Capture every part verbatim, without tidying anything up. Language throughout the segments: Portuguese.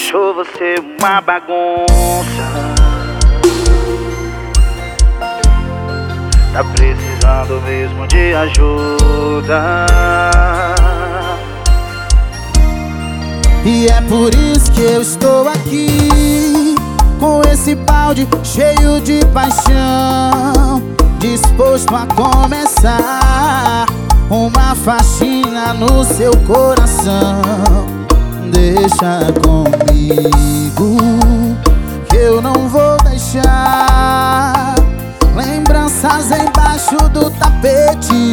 deixou você uma bagunça. Tá precisando mesmo de ajuda. E é por isso que eu estou aqui, com esse balde cheio de paixão, disposto a começar uma faxina no seu coração. Deixa comigo, que eu não vou deixar lembranças embaixo do tapete.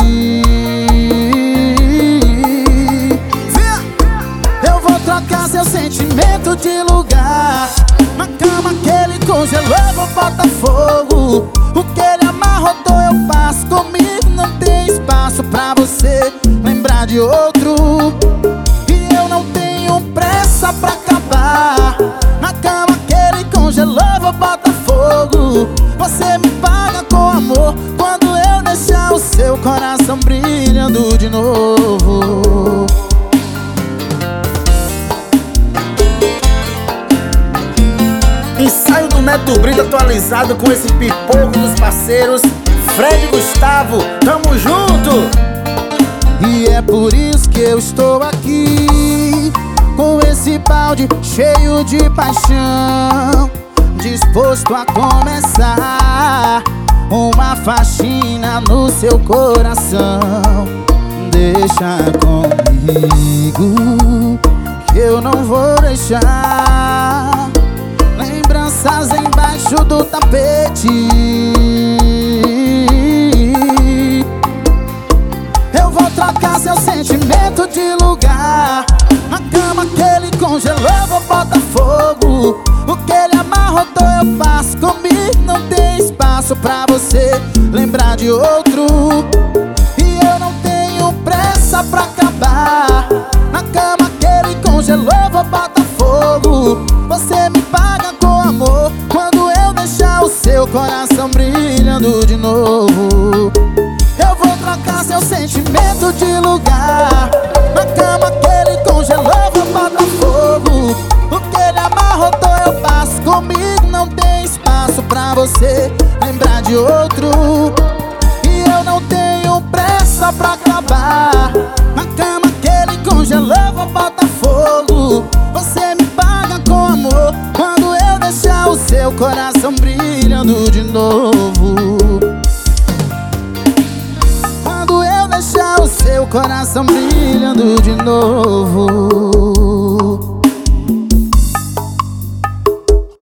Eu vou trocar seu sentimento de lugar. Na cama que ele congelou eu vou botar fogo. O que ele amarrotou eu passo. Comigo não tem espaço pra você lembrar de outro. E eu não tenho pressa pra acabar. Na cama que ele congelou eu vou botar fogo. Você me paga com amor quando eu deixar o seu coração brilhando de novo. Ensaio do Neto Brito atualizado com esse pipoco dos parceiros Fred e Gustavo, tamo junto! E é por isso que eu estou aqui, com esse balde cheio de paixão, disposto a começar uma faxina no seu coração. Deixa comigo, que eu não vou deixar lembranças embaixo do tapete. Eu vou trocar seu sentimento de lugar. Na cama que ele congelou eu vou botar fogo. O que ele amarrotou eu passo. Comigo não tem espaço pra você lembrar de outro. E eu não tenho pressa pra acabar. Na cama que ele congelou eu vou botar fogo. Você me paga com amor quando eu deixar o seu coração brilhando de novo. Eu vou trocar seu sentimento de lugar. Na cama que ele congelou eu vou botar fogo. O que ele amarrotou eu passo. Comigo não tem espaço pra você lembrar de outro. E eu não tenho pressa pra acabar. Na cama que ele congelou eu vou botar fogo. Você me paga com amor quando eu deixar o seu coração brilhando de novo. Quando eu deixar o seu coração brilhando de novo.